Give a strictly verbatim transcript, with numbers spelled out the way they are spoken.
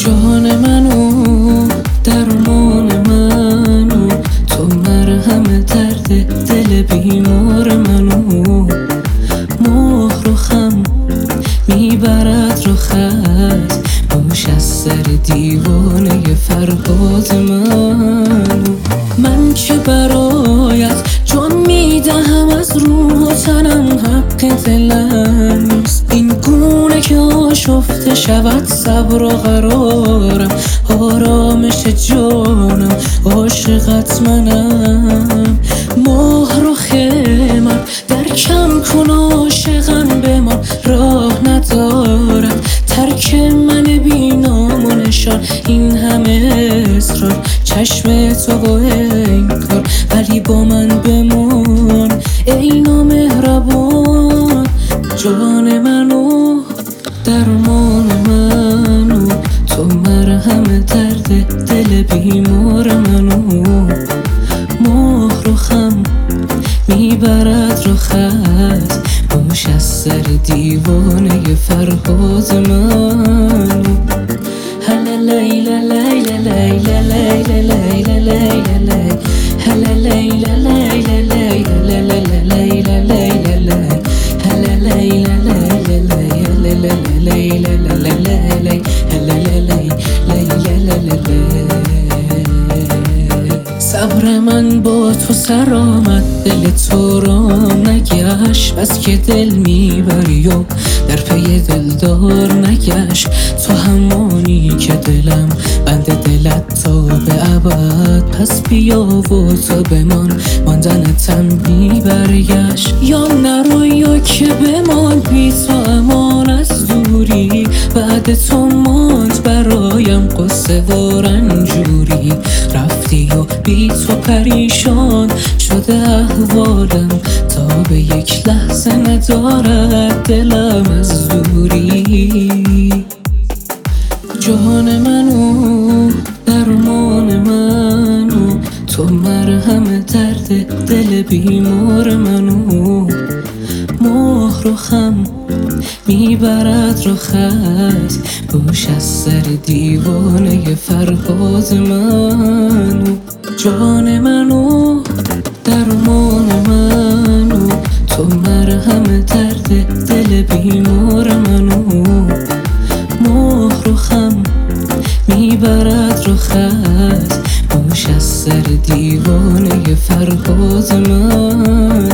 جان منو درمان منو، تو مرهم درد دل بیمار منو. مهر و خم میبرد رو خط، موش از سر دیوانه فرهاد منو. من که برایت جان میدهم از روح و تنم، حق دلم نیست این گونه که آشفته شود صبر و قرارم. آرامش جانم عاشقت منم. مهر و خیمم در کم کن عاشقم بمان، راه ندارد ترک من بینام و نشان. این همه اصرار چشم تو و انکار، ولی با من بمان ای نامهربان. جان منو درمان منو، تو مرهم درد دل بیمار منو. مهر و خم میبرد رو خط، موش از سر دیوانه فرهاد منو. هلا لیلا لیلا لیلا لیلا لیلا لیلا لیلا، هلا لیلا لیلا لیلا لیلا لیلا لیلا، هلا لیلا لیلا لیلا لیلا لیلا، هلا لیلا. صبر من با تو سر آمد، دل تو رام نگشت. بس که دل میبری و در پی دلدار نگشت. تو همانی که دلم بند دلت تا به ابد. پس بیا و تو بمان، ماندنتم میبرگشت. یا نرو یا که بمان، بی تو امان از دوری. بعد تو ماند برایم قصه و رنجوری. رفتی و بی تو پریشان شده احوالم، تا به یک لحظه ندارد دلم از دوری. جان منو درمان منو، تو مرهم درد دل بیمار منو. مهر و خم میبرد رو خط، موش از سر دیوانه فرهاد منو. جان منو درمان منو، تو مرهم درد دل بیمار منو. مهر و خم میبرد رو خط، موش از سر دیوانه فرهاد منو.